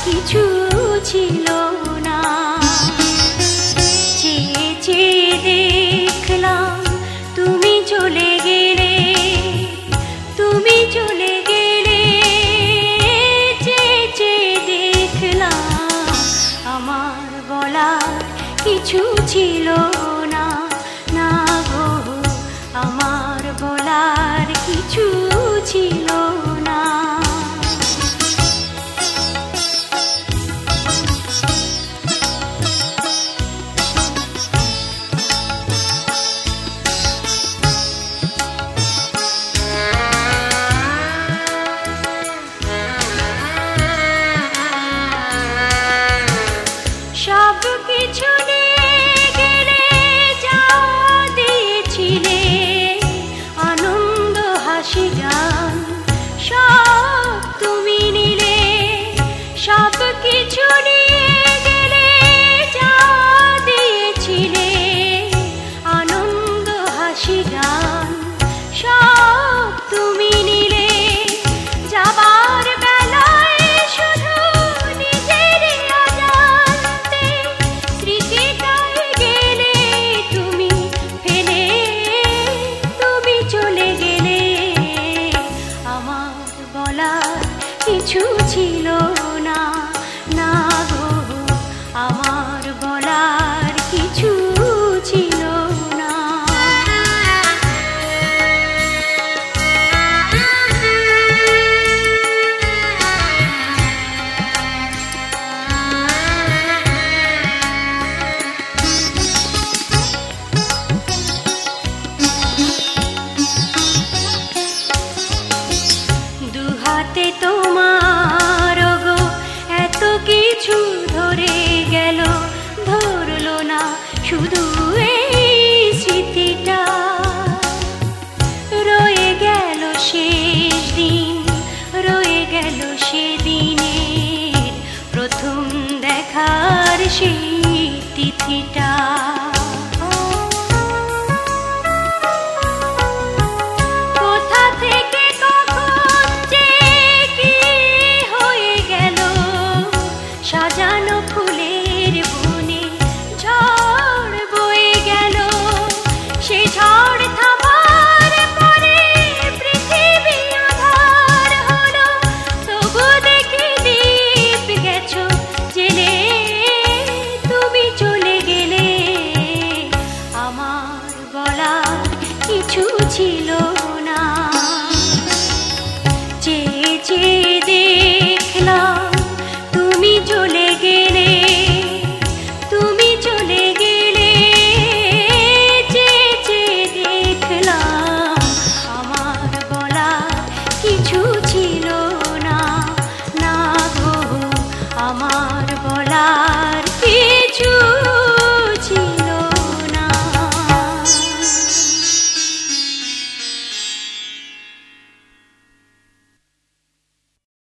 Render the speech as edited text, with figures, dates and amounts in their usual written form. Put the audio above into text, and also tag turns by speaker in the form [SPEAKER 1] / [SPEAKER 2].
[SPEAKER 1] কিছু ছিল না। চেয়ে চেয়ে দেখলাম তুমি চলে গেলে, তুমি চলে গেলে। চেয়ে চেয়ে দেখলাম আমার বলার কিছু ছিল না, না গো আমার বলার কিছু ছিল না। সব কিছু নিয়ে গেলে যা দিয়েছিলে, আনন্দ হাসি গান সব তুমি নিলে। সব কিছু নিয়ে গেলে যা দিয়েছিলে, আনন্দ হাসি গান সব তুমি নিলে। যাবার বেলায় শুধু নিজের অজান্তে স্মৃতিটাই গেলে তুমি ফেলে, তুমি চলে গেলে। আমার বলার কিছু ছিল না, না গো আমার বলার কিছু ছিল না। দুহাতে তোমার গো এত কিছু ধরে গেল, ধরলো না শুধু এই স্মৃতিটা। রয়ে গেল শেষ দিন, রয়ে গেল সেদিনের প্রথম দেখার সেই তিথিটা। কোথা থেকে কখন যে কি হয়ে গেল, সাজানো ফুলের